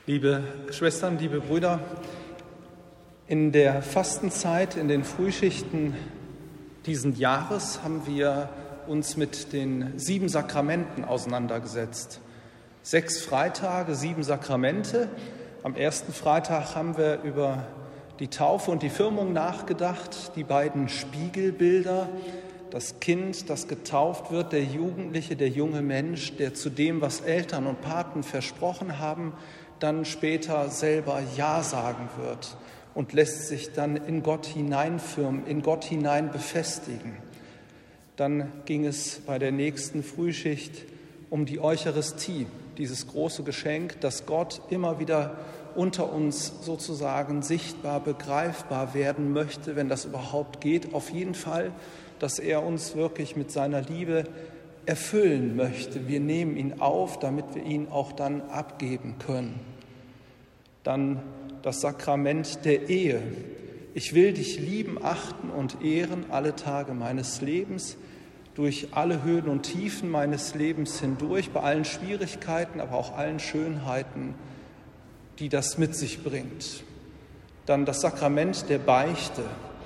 Liebe Schwestern, liebe Brüder, in der Fastenzeit, in den Frühschichten diesen Jahres haben wir uns mit den 7 Sakramenten auseinandergesetzt. 6 Freitage, 7 Sakramente. Am ersten Freitag haben wir über die Taufe und die Firmung nachgedacht, die beiden Spiegelbilder, das Kind, das getauft wird, der Jugendliche, der junge Mensch, der zu dem, was Eltern und Paten versprochen haben, dann später selber Ja sagen wird und lässt sich dann in Gott hineinfirmen, in Gott hinein befestigen. Dann ging es bei der nächsten Frühschicht um die Eucharistie, dieses große Geschenk, dass Gott immer wieder unter uns sozusagen sichtbar, begreifbar werden möchte, wenn das überhaupt geht. Auf jeden Fall, dass er uns wirklich mit seiner Liebe erfüllen möchte. Wir nehmen ihn auf, damit wir ihn auch dann abgeben können. Dann das Sakrament der Ehe. Ich will dich lieben, achten und ehren alle Tage meines Lebens, durch alle Höhen und Tiefen meines Lebens hindurch, bei allen Schwierigkeiten, aber auch allen Schönheiten, die das mit sich bringt. Dann das Sakrament der Beichte.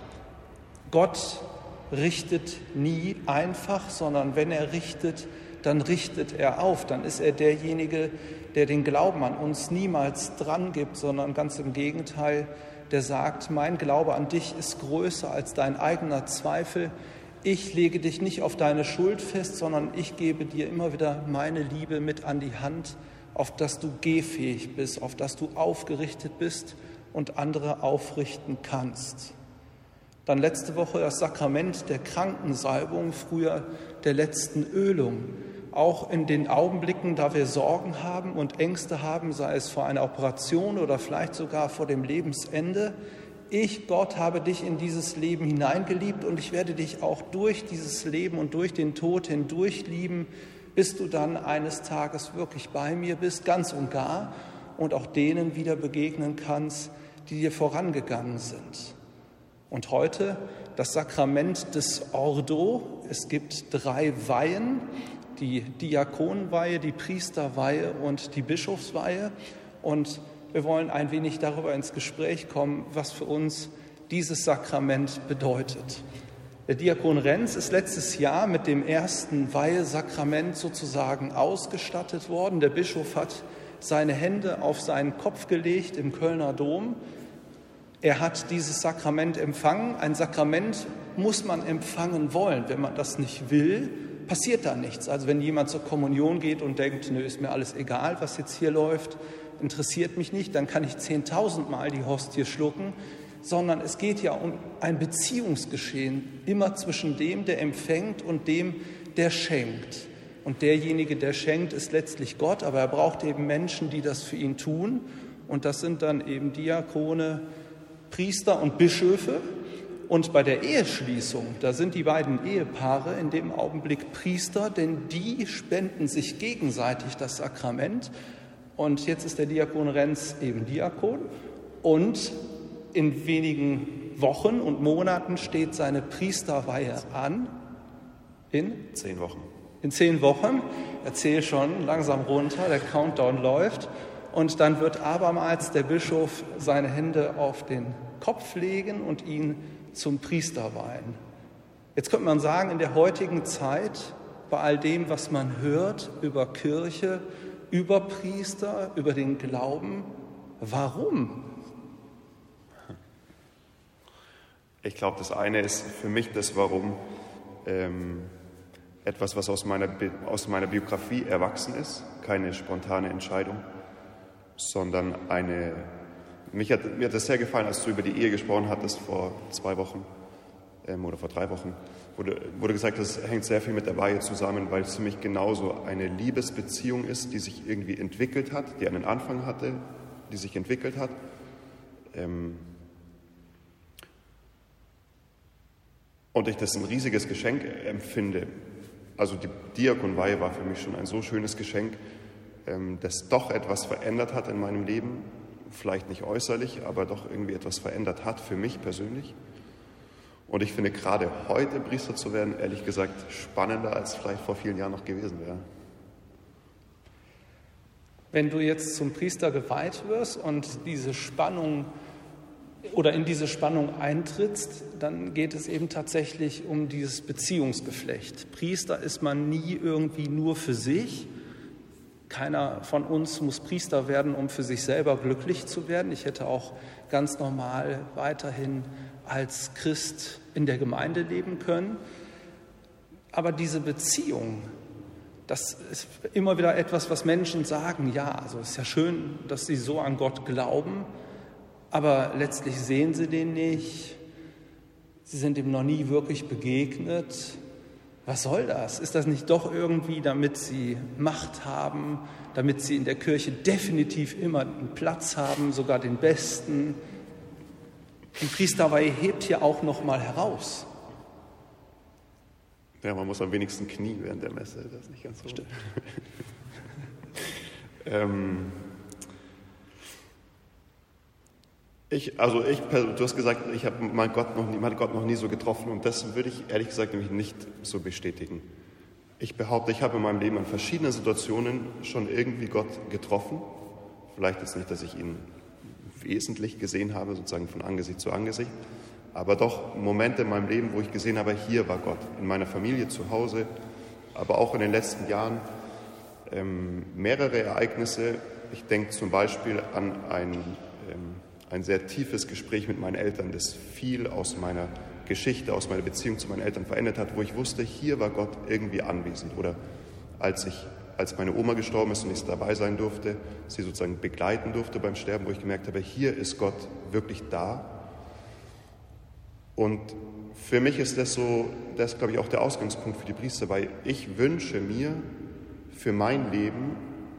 Gott richtet nie einfach, sondern wenn er richtet, dann richtet er auf. Dann ist er derjenige, der den Glauben an uns niemals dran gibt, sondern ganz im Gegenteil, der sagt, mein Glaube an dich ist größer als dein eigener Zweifel. Ich lege dich nicht auf deine Schuld fest, sondern ich gebe dir immer wieder meine Liebe mit an die Hand, auf dass du gehfähig bist, auf dass du aufgerichtet bist und andere aufrichten kannst. Dann letzte Woche das Sakrament der Krankensalbung, früher der letzten Ölung. Auch in den Augenblicken, da wir Sorgen haben und Ängste haben, sei es vor einer Operation oder vielleicht sogar vor dem Lebensende. Ich, Gott, habe dich in dieses Leben hineingeliebt und ich werde dich auch durch dieses Leben und durch den Tod hindurch lieben, bis du dann eines Tages wirklich bei mir bist, ganz und gar, und auch denen wieder begegnen kannst, die dir vorangegangen sind. Und heute das Sakrament des Ordo. Es gibt 3 Weihen, die Diakonenweihe, die Priesterweihe und die Bischofsweihe. Und wir wollen ein wenig darüber ins Gespräch kommen, was für uns dieses Sakrament bedeutet. Der Diakon Renz ist letztes Jahr mit dem ersten Weihesakrament sozusagen ausgestattet worden. Der Bischof hat seine Hände auf seinen Kopf gelegt im Kölner Dom. Er hat dieses Sakrament empfangen. Ein Sakrament muss man empfangen wollen. Wenn man das nicht will, passiert da nichts. Also wenn jemand zur Kommunion geht und denkt, nö, ist mir alles egal, was jetzt hier läuft, interessiert mich nicht, dann kann ich 10.000 Mal die Hostie schlucken, sondern es geht ja um ein Beziehungsgeschehen, immer zwischen dem, der empfängt und dem, der schenkt. Und derjenige, der schenkt, ist letztlich Gott, aber er braucht eben Menschen, die das für ihn tun. Und das sind dann eben Diakone, Priester und Bischöfe. Und bei der Eheschließung, da sind die beiden Ehepaare in dem Augenblick Priester, denn die spenden sich gegenseitig das Sakrament. Und jetzt ist der Diakon Renz eben Diakon. Und in wenigen Wochen und Monaten steht seine Priesterweihe an. In 10 Wochen. In 10 Wochen. Erzähl schon langsam runter, der Countdown läuft. Und dann wird abermals der Bischof seine Hände auf den Kopf legen und ihn zum Priester weihen. Jetzt könnte man sagen, in der heutigen Zeit, bei all dem, was man hört über Kirche, über Priester, über den Glauben, warum? Ich glaube, das eine ist für mich das Warum etwas, was aus meiner Biografie erwachsen ist, keine spontane Entscheidung, sondern mir hat das sehr gefallen, als du über die Ehe gesprochen hattest vor 2 Wochen oder vor 3 Wochen, wo du gesagt hast, es hängt sehr viel mit der Weihe zusammen, weil es für mich genauso eine Liebesbeziehung ist, die sich irgendwie entwickelt hat, die einen Anfang hatte, die sich entwickelt hat. Und ich das ein riesiges Geschenk empfinde. Also die Diakonweihe war für mich schon ein so schönes Geschenk, das doch etwas verändert hat in meinem Leben. Vielleicht nicht äußerlich, aber doch irgendwie etwas verändert hat für mich persönlich. Und ich finde gerade heute Priester zu werden, ehrlich gesagt, spannender als vielleicht vor vielen Jahren noch gewesen wäre. Wenn du jetzt zum Priester geweiht wirst und diese Spannung oder in diese Spannung eintrittst, dann geht es eben tatsächlich um dieses Beziehungsgeflecht. Priester ist man nie irgendwie nur für sich. Keiner von uns muss Priester werden, um für sich selber glücklich zu werden. Ich hätte auch ganz normal weiterhin als Christ in der Gemeinde leben können. Aber diese Beziehung, das ist immer wieder etwas, was Menschen sagen, ja, also es ist ja schön, dass sie so an Gott glauben, aber letztlich sehen sie den nicht, sie sind ihm noch nie wirklich begegnet. Was soll das? Ist das nicht doch irgendwie, damit sie Macht haben, damit sie in der Kirche definitiv immer einen Platz haben, sogar den besten? Die Priesterweihe hebt hier auch noch mal heraus. Ja, man muss am wenigsten knien während der Messe, das ist nicht ganz so. Stimmt. Du hast gesagt, ich habe meinen Gott noch nie so getroffen und das würde ich ehrlich gesagt nämlich nicht so bestätigen. Ich behaupte, ich habe in meinem Leben in verschiedenen Situationen schon irgendwie Gott getroffen. Vielleicht jetzt nicht, dass ich ihn wesentlich gesehen habe, sozusagen von Angesicht zu Angesicht, aber doch Momente in meinem Leben, wo ich gesehen habe, hier war Gott, in meiner Familie, zu Hause, aber auch in den letzten Jahren mehrere Ereignisse. Ich denke zum Beispiel an ein sehr tiefes Gespräch mit meinen Eltern, das viel aus meiner Geschichte, aus meiner Beziehung zu meinen Eltern verändert hat, wo ich wusste, hier war Gott irgendwie anwesend. Oder als meine Oma gestorben ist und ich dabei sein durfte, sie sozusagen begleiten durfte beim Sterben, wo ich gemerkt habe, hier ist Gott wirklich da. Und für mich ist das glaube ich, auch der Ausgangspunkt für die Priester, weil ich wünsche mir für mein Leben,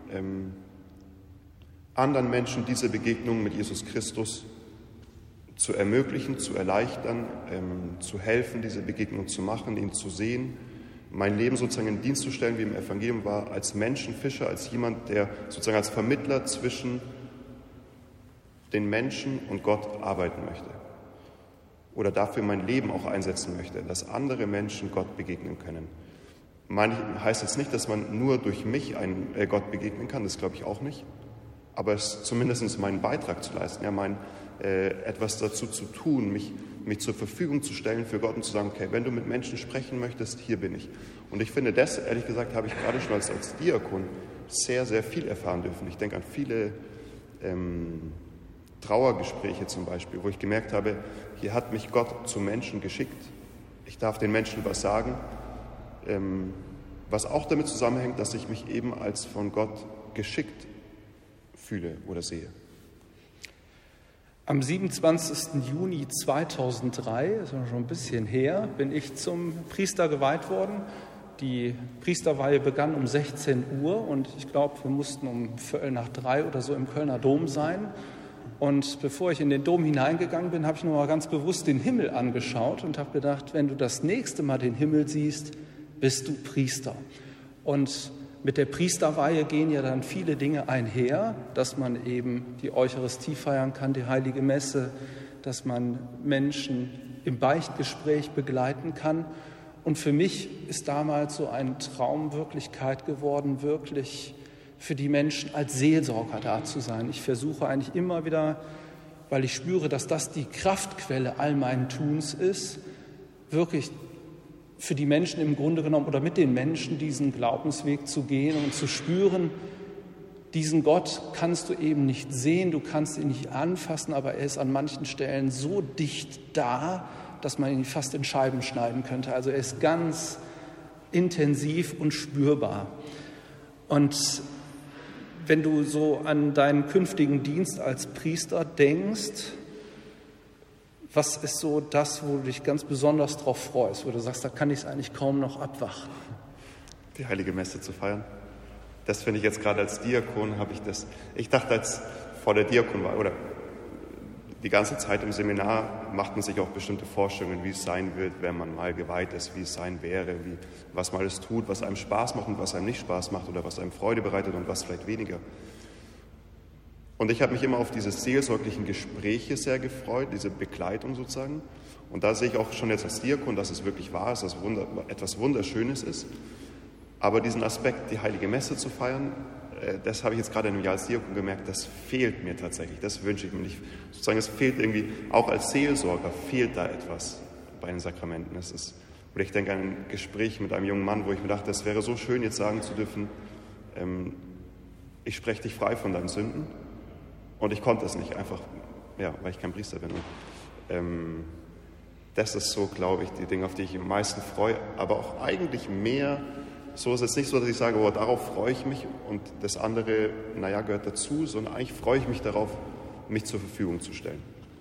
anderen Menschen diese Begegnung mit Jesus Christus zu ermöglichen, zu erleichtern, zu helfen, diese Begegnung zu machen, ihn zu sehen, mein Leben sozusagen in Dienst zu stellen, wie im Evangelium war, als Menschenfischer, als jemand, der sozusagen als Vermittler zwischen den Menschen und Gott arbeiten möchte. Oder dafür mein Leben auch einsetzen möchte, dass andere Menschen Gott begegnen können. Heißt jetzt nicht, dass man nur durch mich Gott begegnen kann, das glaube ich auch nicht. Aber es ist zumindest meinen Beitrag zu leisten, ja, etwas dazu zu tun, mich zur Verfügung zu stellen für Gott und zu sagen, okay, wenn du mit Menschen sprechen möchtest, hier bin ich. Und ich finde, das, ehrlich gesagt, habe ich gerade schon als Diakon sehr, sehr viel erfahren dürfen. Ich denke an viele Trauergespräche zum Beispiel, wo ich gemerkt habe, hier hat mich Gott zu Menschen geschickt. Ich darf den Menschen was sagen, was auch damit zusammenhängt, dass ich mich eben als von Gott geschickt fühle oder sehe. Am 27. Juni 2003, das ist schon ein bisschen her, bin ich zum Priester geweiht worden. Die Priesterweihe begann um 16 Uhr und ich glaube, wir mussten um 2:45 oder so im Kölner Dom sein. Und bevor ich in den Dom hineingegangen bin, habe ich noch mal ganz bewusst den Himmel angeschaut und habe gedacht, wenn du das nächste Mal den Himmel siehst, bist du Priester. Und mit der Priesterweihe gehen ja dann viele Dinge einher, dass man eben die Eucharistie feiern kann, die Heilige Messe, dass man Menschen im Beichtgespräch begleiten kann. Und für mich ist damals so eine Traumwirklichkeit geworden, wirklich für die Menschen als Seelsorger da zu sein. Ich versuche eigentlich immer wieder, weil ich spüre, dass das die Kraftquelle all meinen Tuns ist, wirklich für die Menschen im Grunde genommen oder mit den Menschen diesen Glaubensweg zu gehen und zu spüren, diesen Gott kannst du eben nicht sehen, du kannst ihn nicht anfassen, aber er ist an manchen Stellen so dicht da, dass man ihn fast in Scheiben schneiden könnte. Also er ist ganz intensiv und spürbar. Und wenn du so an deinen künftigen Dienst als Priester denkst, was ist so das, wo du dich ganz besonders drauf freust, wo du sagst, da kann ich es eigentlich kaum noch abwarten? Die Heilige Messe zu feiern. Das finde ich jetzt gerade als Diakon, ich dachte, als vor der Diakon war, oder die ganze Zeit im Seminar macht man sich auch bestimmte Vorstellungen, wie es sein wird, wenn man mal geweiht ist, wie es sein wäre, was man alles tut, was einem Spaß macht und was einem nicht Spaß macht oder was einem Freude bereitet und was vielleicht weniger. Und ich habe mich immer auf diese seelsorglichen Gespräche sehr gefreut, diese Begleitung sozusagen. Und da sehe ich auch schon jetzt als Diakon, dass es wirklich wahr ist, dass es etwas Wunderschönes ist. Aber diesen Aspekt, die Heilige Messe zu feiern, das habe ich jetzt gerade in einem Jahr als Diakon gemerkt, das fehlt mir tatsächlich, das wünsche ich mir nicht. Sozusagen, es fehlt irgendwie, auch als Seelsorger fehlt da etwas bei den Sakramenten. Oder ich denke an ein Gespräch mit einem jungen Mann, wo ich mir dachte, es wäre so schön, jetzt sagen zu dürfen, ich spreche dich frei von deinen Sünden. Und ich konnte es nicht, einfach, ja, weil ich kein Priester bin. Und, das ist so, glaube ich, die Dinge, auf die ich am meisten freue. Aber auch eigentlich mehr, so ist es nicht so, dass ich sage, oh, darauf freue ich mich und das andere, naja, gehört dazu, sondern eigentlich freue ich mich darauf, mich zur Verfügung zu stellen.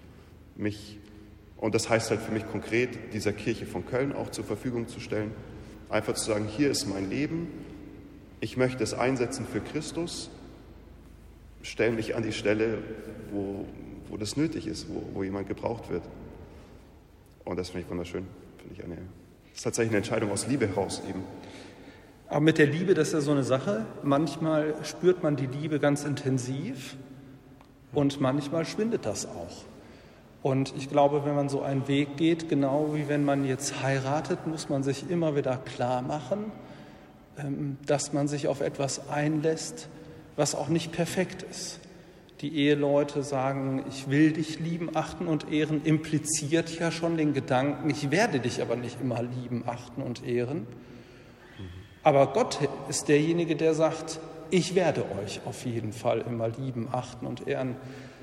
Und das heißt halt für mich konkret, dieser Kirche von Köln auch zur Verfügung zu stellen. Einfach zu sagen, hier ist mein Leben, ich möchte es einsetzen für Christus, stelle mich an die Stelle, wo das nötig ist, wo jemand gebraucht wird. Und das finde ich wunderschön. Das ist tatsächlich eine Entscheidung aus Liebe heraus eben. Aber mit der Liebe, das ist ja so eine Sache. Manchmal spürt man die Liebe ganz intensiv und manchmal schwindet das auch. Und ich glaube, wenn man so einen Weg geht, genau wie wenn man jetzt heiratet, muss man sich immer wieder klar machen, dass man sich auf etwas einlässt, was auch nicht perfekt ist. Die Eheleute sagen, ich will dich lieben, achten und ehren, impliziert ja schon den Gedanken, ich werde dich aber nicht immer lieben, achten und ehren. Aber Gott ist derjenige, der sagt, ich werde euch auf jeden Fall immer lieben, achten und ehren.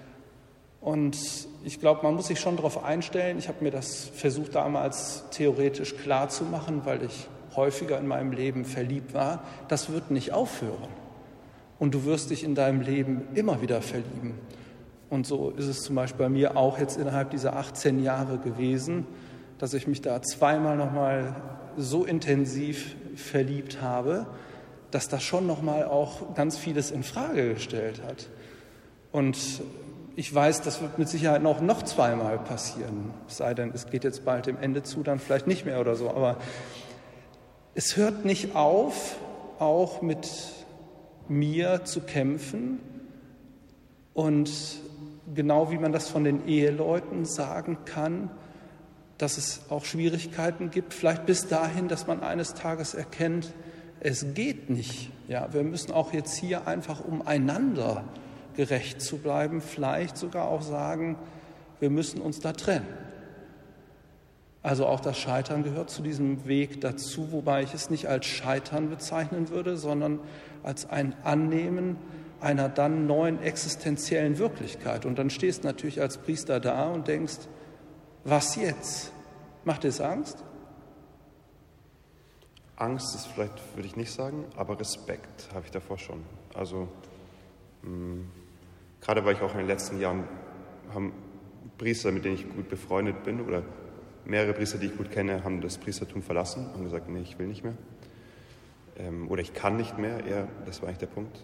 Und ich glaube, man muss sich schon darauf einstellen. Ich habe mir das versucht damals theoretisch klar zu machen, weil ich häufiger in meinem Leben verliebt war. Das wird nicht aufhören. Und du wirst dich in deinem Leben immer wieder verlieben. Und so ist es zum Beispiel bei mir auch jetzt innerhalb dieser 18 Jahre gewesen, dass ich mich da zweimal nochmal so intensiv verliebt habe, dass das schon nochmal auch ganz vieles in Frage gestellt hat. Und ich weiß, das wird mit Sicherheit noch zweimal passieren. Es sei denn, es geht jetzt bald dem Ende zu, dann vielleicht nicht mehr oder so. Aber es hört nicht auf, auch mit mir zu kämpfen. Und genau wie man das von den Eheleuten sagen kann, dass es auch Schwierigkeiten gibt, vielleicht bis dahin, dass man eines Tages erkennt, es geht nicht. Ja, wir müssen auch jetzt hier einfach umeinander gerecht zu bleiben, vielleicht sogar auch sagen, wir müssen uns da trennen. Also auch das Scheitern gehört zu diesem Weg dazu, wobei ich es nicht als Scheitern bezeichnen würde, sondern als ein Annehmen einer dann neuen existenziellen Wirklichkeit. Und dann stehst du natürlich als Priester da und denkst, was jetzt? Macht dir das Angst? Angst ist vielleicht, würde ich nicht sagen, aber Respekt habe ich davor schon. Also gerade weil ich auch in den letzten Jahren haben Priester, mit denen ich gut befreundet bin, oder mehrere Priester, die ich gut kenne, haben das Priestertum verlassen und gesagt, nee, ich will nicht mehr. Oder ich kann nicht mehr, eher, das war eigentlich der Punkt.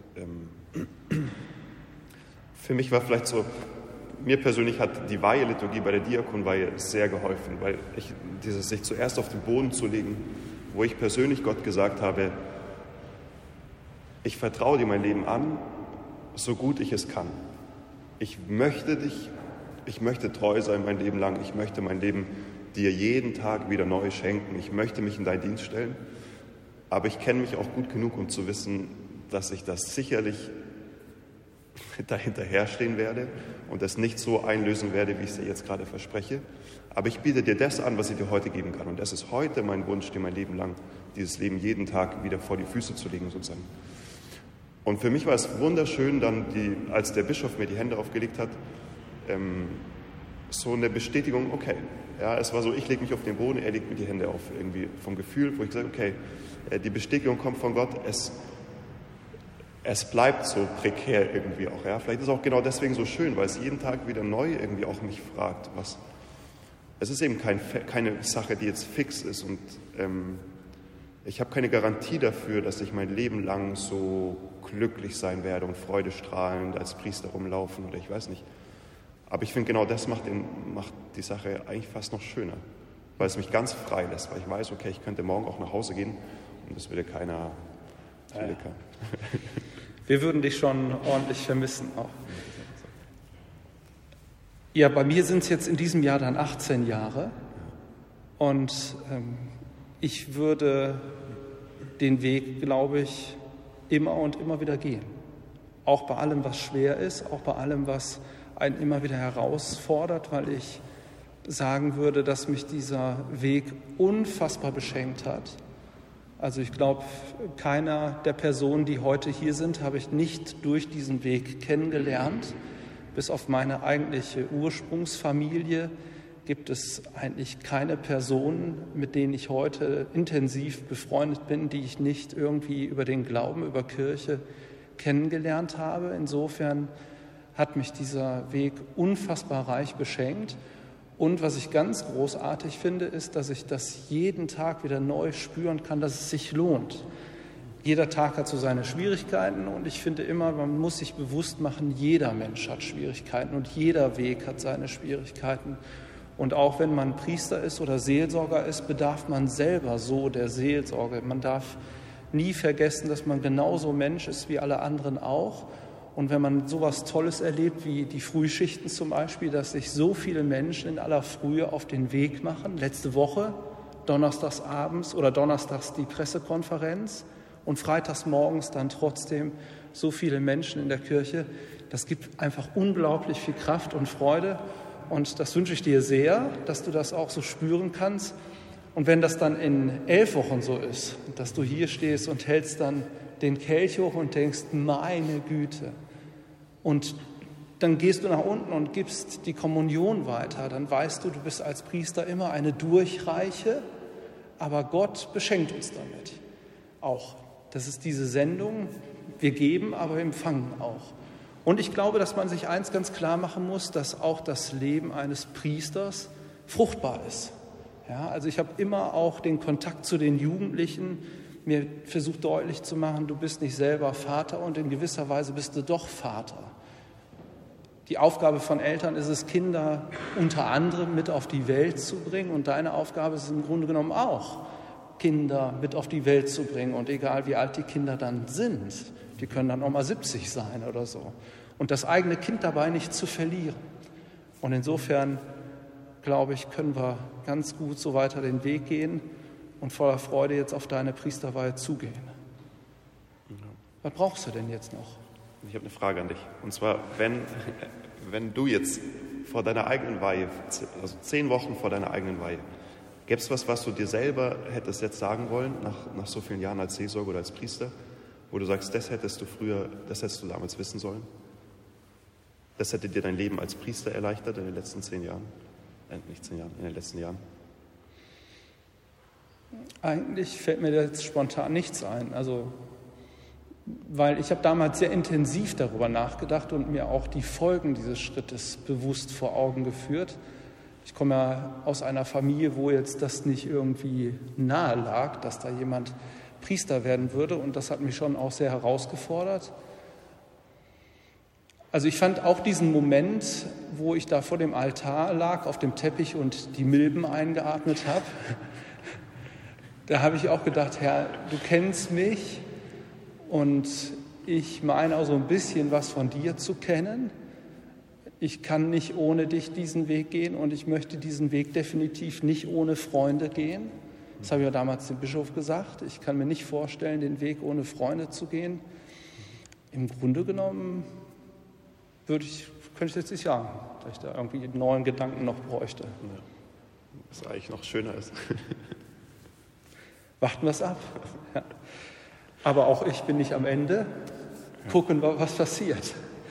Für mich war vielleicht so, mir persönlich hat die Weiheliturgie bei der Diakonweihe sehr geholfen, weil sich zuerst auf den Boden zu legen, wo ich persönlich Gott gesagt habe, ich vertraue dir mein Leben an, so gut ich es kann. Ich möchte treu sein mein Leben lang, ich möchte mein Leben dir jeden Tag wieder neu schenken, ich möchte mich in deinen Dienst stellen, aber ich kenne mich auch gut genug, um zu wissen, dass ich das sicherlich dahinterherstehen werde und das nicht so einlösen werde, wie ich es dir jetzt gerade verspreche. Aber ich biete dir das an, was ich dir heute geben kann. Und das ist heute mein Wunsch, dir mein Leben lang, dieses Leben jeden Tag wieder vor die Füße zu legen, sozusagen. Und für mich war es wunderschön, dann, als der Bischof mir die Hände aufgelegt hat, so eine Bestätigung, okay. Ja, es war so, ich lege mich auf den Boden, er legt mir die Hände auf, irgendwie vom Gefühl, wo ich sage, okay, die Bestätigung kommt von Gott, es bleibt so prekär irgendwie auch. Ja? Vielleicht ist es auch genau deswegen so schön, weil es jeden Tag wieder neu irgendwie auch mich fragt, was. Es ist eben keine Sache, die jetzt fix ist und ich habe keine Garantie dafür, dass ich mein Leben lang so glücklich sein werde und freudestrahlend als Priester rumlaufen oder ich weiß nicht. Aber ich finde, genau das macht die Sache eigentlich fast noch schöner, weil es mich ganz frei lässt, weil ich weiß, okay, ich könnte morgen auch nach Hause gehen und das würde keiner. Wir würden dich schon ordentlich vermissen auch. Ja, bei mir sind es jetzt in diesem Jahr dann 18 Jahre und ich würde den Weg, glaube ich, immer und immer wieder gehen. auch bei allem, was schwer ist, auch bei allem, was einen immer wieder herausfordert, weil ich sagen würde, dass mich dieser Weg unfassbar beschenkt hat. Also ich glaube, keiner der Personen, die heute hier sind, habe ich nicht durch diesen Weg kennengelernt. Bis auf meine eigentliche Ursprungsfamilie gibt es eigentlich keine Personen, mit denen ich heute intensiv befreundet bin, die ich nicht irgendwie über den Glauben, über Kirche kennengelernt habe. Insofern hat mich dieser Weg unfassbar reich beschenkt. Und was ich ganz großartig finde, ist, dass ich das jeden Tag wieder neu spüren kann, dass es sich lohnt. Jeder Tag hat so seine Schwierigkeiten und ich finde immer, man muss sich bewusst machen, jeder Mensch hat Schwierigkeiten und jeder Weg hat seine Schwierigkeiten. Und auch wenn man Priester ist oder Seelsorger ist, bedarf man selber so der Seelsorge. Man darf nie vergessen, dass man genauso Mensch ist wie alle anderen auch. Und wenn man sowas Tolles erlebt, wie die Frühschichten zum Beispiel, dass sich so viele Menschen in aller Frühe auf den Weg machen, letzte Woche, donnerstags abends oder donnerstags die Pressekonferenz und freitags morgens dann trotzdem so viele Menschen in der Kirche, das gibt einfach unglaublich viel Kraft und Freude. Und das wünsche ich dir sehr, dass du das auch so spüren kannst. Und wenn das dann in 11 Wochen so ist, dass du hier stehst und hältst dann den Kelch hoch und denkst, meine Güte. Und dann gehst du nach unten und gibst die Kommunion weiter. Dann weißt du, du bist als Priester immer eine Durchreiche, aber Gott beschenkt uns damit auch. Das ist diese Sendung, wir geben, aber wir empfangen auch. Und ich glaube, dass man sich eins ganz klar machen muss, dass auch das Leben eines Priesters fruchtbar ist. Ja, also ich habe immer auch den Kontakt zu den Jugendlichen, mir versucht deutlich zu machen, du bist nicht selber Vater und in gewisser Weise bist du doch Vater. Die Aufgabe von Eltern ist es, Kinder unter anderem mit auf die Welt zu bringen und deine Aufgabe ist es im Grunde genommen auch, Kinder mit auf die Welt zu bringen und egal wie alt die Kinder dann sind, die können dann auch mal 70 sein oder so und das eigene Kind dabei nicht zu verlieren. Und insofern, glaube ich, können wir ganz gut so weiter den Weg gehen und voller Freude jetzt auf deine Priesterweihe zugehen. Ja. Was brauchst du denn jetzt noch? Ich habe eine Frage an dich. Und zwar, wenn du jetzt vor deiner eigenen Weihe, also 10 Wochen vor deiner eigenen Weihe, gäbe es was du dir selber hättest jetzt sagen wollen, nach so vielen Jahren als Seelsorger oder als Priester, wo du sagst, das hättest du damals wissen sollen? Das hätte dir dein Leben als Priester erleichtert in den letzten 10 Jahren? Nicht 10 Jahren, in den letzten Jahren? Eigentlich fällt mir jetzt spontan nichts ein. Also, weil ich habe damals sehr intensiv darüber nachgedacht und mir auch die Folgen dieses Schrittes bewusst vor Augen geführt. Ich komme ja aus einer Familie, wo jetzt das nicht irgendwie nahe lag, dass da jemand Priester werden würde. Und das hat mich schon auch sehr herausgefordert. Also ich fand auch diesen Moment, wo ich da vor dem Altar lag, auf dem Teppich und die Milben eingeatmet habe, da habe ich auch gedacht, Herr, du kennst mich und ich meine auch so ein bisschen was von dir zu kennen. Ich kann nicht ohne dich diesen Weg gehen und ich möchte diesen Weg definitiv nicht ohne Freunde gehen. Das habe ich ja damals dem Bischof gesagt. Ich kann mir nicht vorstellen, den Weg ohne Freunde zu gehen. Im Grunde genommen könnte ich jetzt nicht sagen, dass ich da irgendwie einen neuen Gedanken noch bräuchte. Ja, was eigentlich noch schöner ist. Warten wir es ab. Ja. Aber auch ich bin nicht am Ende. Gucken wir, was passiert.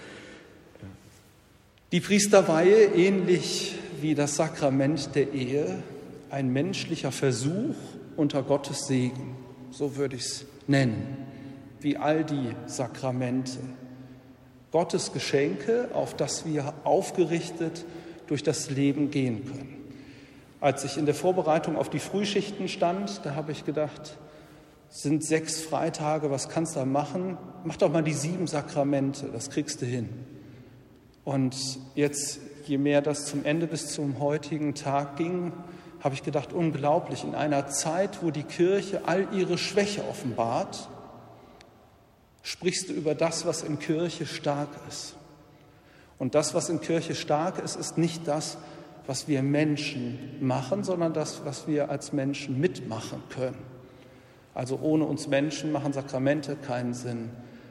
Die Priesterweihe, ähnlich wie das Sakrament der Ehe, ein menschlicher Versuch unter Gottes Segen, so würde ich es nennen, wie all die Sakramente. Gottes Geschenke, auf das wir aufgerichtet durch das Leben gehen können. Als ich in der Vorbereitung auf die Frühschichten stand, da habe ich gedacht, es sind 6 Freitage, was kannst du da machen? Mach doch mal die 7 Sakramente, das kriegst du hin. Und jetzt, je mehr das zum Ende bis zum heutigen Tag ging, habe ich gedacht, unglaublich, in einer Zeit, wo die Kirche all ihre Schwäche offenbart, sprichst du über das, was in Kirche stark ist. Und das, was in Kirche stark ist, ist nicht das, was wir Menschen machen, sondern das, was wir als Menschen mitmachen können. Also ohne uns Menschen machen Sakramente keinen Sinn.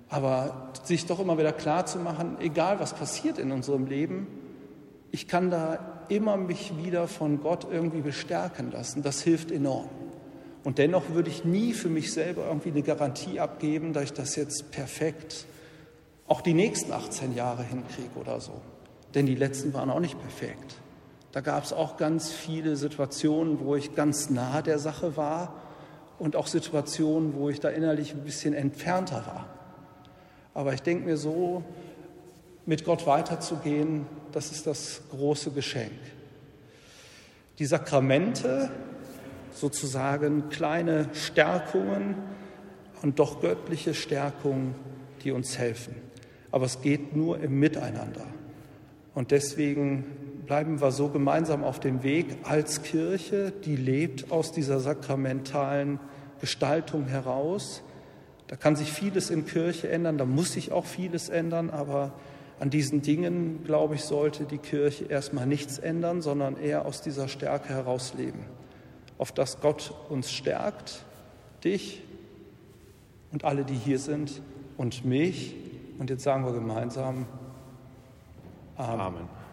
Aber sich doch immer wieder klar zu machen, egal was passiert in unserem Leben, ich kann da immer mich wieder von Gott irgendwie bestärken lassen. Das hilft enorm. Und dennoch würde ich nie für mich selber irgendwie eine Garantie abgeben, dass ich das jetzt perfekt auch die nächsten 18 Jahre hinkriege oder so. Denn die letzten waren auch nicht perfekt. Da gab es auch ganz viele Situationen, wo ich ganz nahe der Sache war und auch Situationen, wo ich da innerlich ein bisschen entfernter war. Aber ich denke mir so, mit Gott weiterzugehen, das ist das große Geschenk. Die Sakramente, sozusagen kleine Stärkungen und doch göttliche Stärkungen, die uns helfen. Aber es geht nur im Miteinander. Und deswegen bleiben wir so gemeinsam auf dem Weg als Kirche, die lebt aus dieser sakramentalen Gestaltung heraus. Da kann sich vieles in Kirche ändern, da muss sich auch vieles ändern, aber an diesen Dingen, glaube ich, sollte die Kirche erstmal nichts ändern, sondern eher aus dieser Stärke heraus leben. Auf dass Gott uns stärkt, dich und alle, die hier sind und mich. Und jetzt sagen wir gemeinsam Amen. Amen.